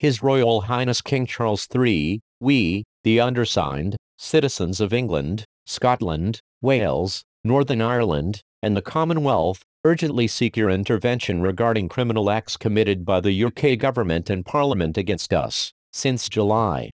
His Royal Highness King Charles III, we, the undersigned, citizens of England, Scotland, Wales, Northern Ireland, and the Commonwealth, urgently seek your intervention regarding criminal acts committed by the UK government and Parliament against us. Since July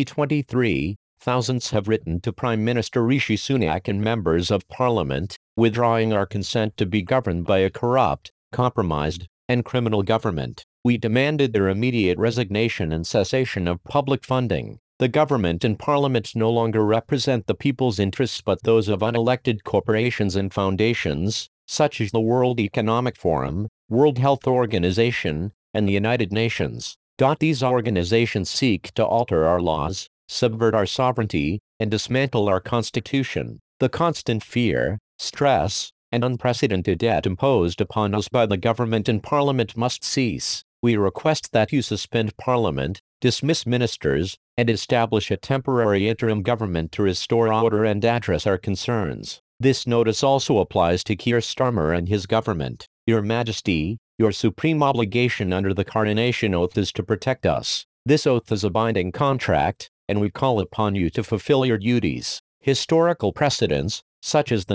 2023, thousands have written to Prime Minister Rishi Sunak and members of Parliament, withdrawing our consent to be governed by a corrupt, compromised, and criminal government. We demanded their immediate resignation and cessation of public funding. The government and Parliament no longer represent the people's interests but those of unelected corporations and foundations, such as the World Economic Forum, World Health Organization, and the United Nations. These organizations seek to alter our laws, subvert our sovereignty, and dismantle our constitution. The constant fear, stress, and unprecedented debt imposed upon us by the government and Parliament must cease. We request that you suspend Parliament, dismiss ministers, and establish a temporary interim government to restore order and address our concerns. This notice also applies to Keir Starmer and his government. Your Majesty, your supreme obligation under the coronation oath is to protect us. This oath is a binding contract, and we call upon you to fulfill your duties. Historical precedents, such as the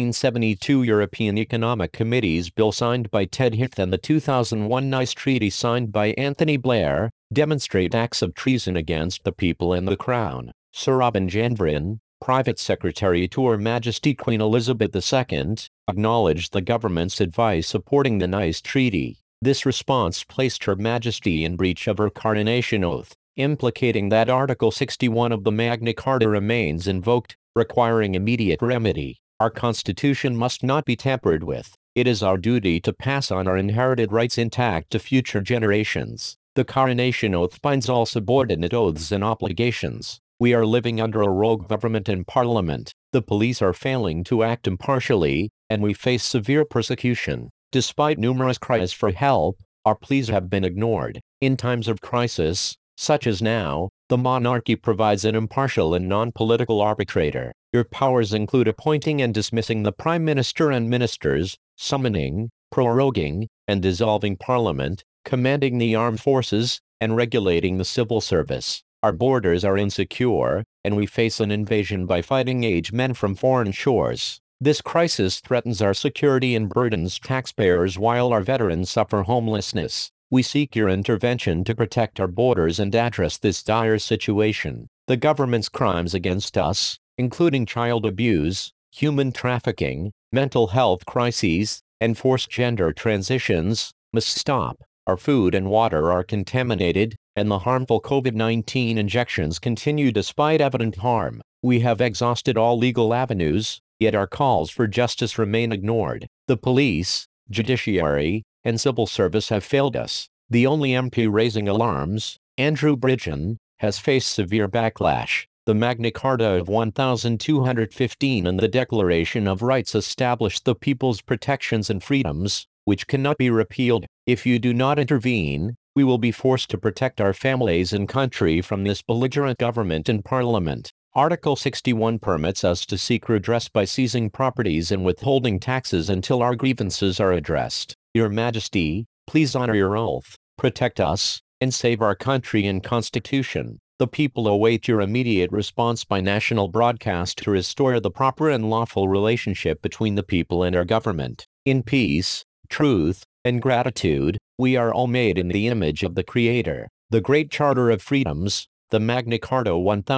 1972 European Economic Committee's bill signed by Ted Heath and the 2001 Nice Treaty signed by Anthony Blair, demonstrate acts of treason against the people and the Crown. Sir Robin Janvrin, Private Secretary to Her Majesty Queen Elizabeth II, acknowledged the government's advice supporting the Nice Treaty. This response placed Her Majesty in breach of her coronation oath, implicating that Article 61 of the Magna Carta remains invoked, requiring immediate remedy. Our Constitution must not be tampered with. It is our duty to pass on our inherited rights intact to future generations. The coronation oath binds all subordinate oaths and obligations. We are living under a rogue government and Parliament. The police are failing to act impartially, and we face severe persecution. Despite numerous cries for help, our pleas have been ignored. In times of crisis, such as now, the monarchy provides an impartial and non-political arbitrator. Your powers include appointing and dismissing the Prime Minister and ministers, summoning, proroguing, and dissolving Parliament, commanding the armed forces, and regulating the civil service. Our borders are insecure, and we face an invasion by fighting-age men from foreign shores. This crisis threatens our security and burdens taxpayers while our veterans suffer homelessness. We seek your intervention to protect our borders and address this dire situation. The government's crimes against us, including child abuse, human trafficking, mental health crises, and forced gender transitions, must stop. Our food and water are contaminated, and the harmful COVID-19 injections continue despite evident harm. We have exhausted all legal avenues, yet our calls for justice remain ignored. The police, judiciary, and civil service have failed us. The only MP raising alarms, Andrew Bridgen, has faced severe backlash. The Magna Carta of 1215 and the Declaration of Rights established the people's protections and freedoms, which cannot be repealed. If you do not intervene, we will be forced to protect our families and country from this belligerent government and Parliament. Article 61 permits us to seek redress by seizing properties and withholding taxes until our grievances are addressed. Your Majesty, please honor your oath, protect us, and save our country and Constitution. The people await your immediate response by national broadcast to restore the proper and lawful relationship between the people and our government. In peace, truth, and gratitude, we are all made in the image of the Creator. The Great Charter of Freedoms, the Magna Carta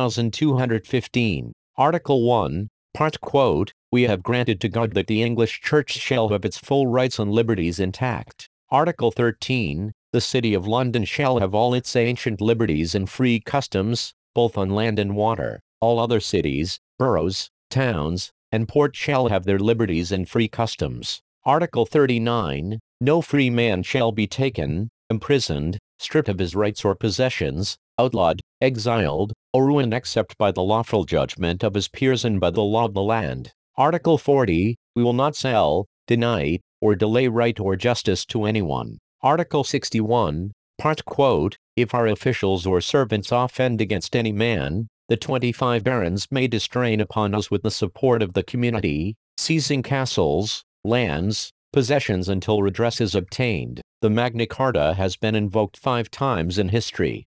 1215, Article 1, Part quote, we have granted to God that the English Church shall have its full rights and liberties intact. Article 13, the City of London shall have all its ancient liberties and free customs, both on land and water. All other cities, boroughs, towns, and ports shall have their liberties and free customs. Article 39, no free man shall be taken, imprisoned, stripped of his rights or possessions, outlawed, exiled, or ruined except by the lawful judgment of his peers and by the law of the land. Article 40, we will not sell, deny, or delay right or justice to anyone. Article 61, Part quote, if our officials or servants offend against any man, the 25 barons may distrain upon us with the support of the community, seizing castles, lands, possessions until redress is obtained. The Magna Carta has been invoked 5 times in history: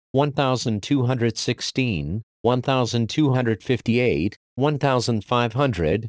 1216, 1258, 1500,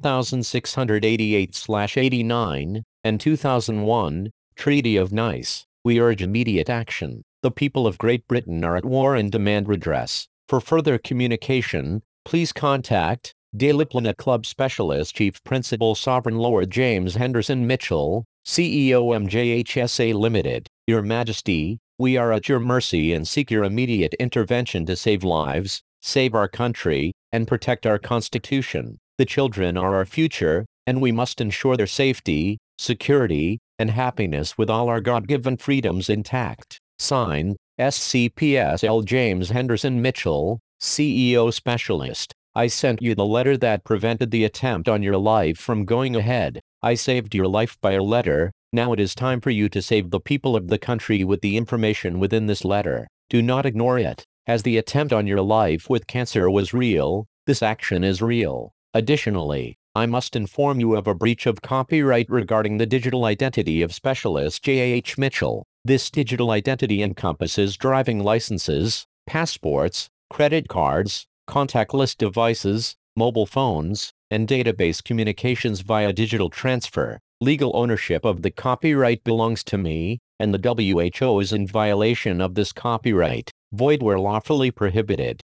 1688/89, and 2001, Treaty of Nice. We urge immediate action. The people of Great Britain are at war and demand redress. For further communication, please contact Daily Planet Club Specialist Chief Principal Sovereign Lord James Henderson Mitchell, CEO MJHSA Limited. Your Majesty, we are at your mercy and seek your immediate intervention to save lives, save our country, and protect our Constitution. The children are our future, and we must ensure their safety, security, and happiness with all our God-given freedoms intact. Signed, SCPSL James Henderson Mitchell, CEO Specialist. I sent you the letter that prevented the attempt on your life from going ahead. I saved your life by a letter. Now it is time for you to save the people of the country with the information within this letter. Do not ignore it. As the attempt on your life with cancer was real, this action is real. Additionally, I must inform you of a breach of copyright regarding the digital identity of Specialist J.H. Mitchell. This digital identity encompasses driving licenses, passports, credit cards, contactless devices, mobile phones, and database communications via digital transfer. Legal ownership of the copyright belongs to me, and the WHO is in violation of this copyright. Void where lawfully prohibited.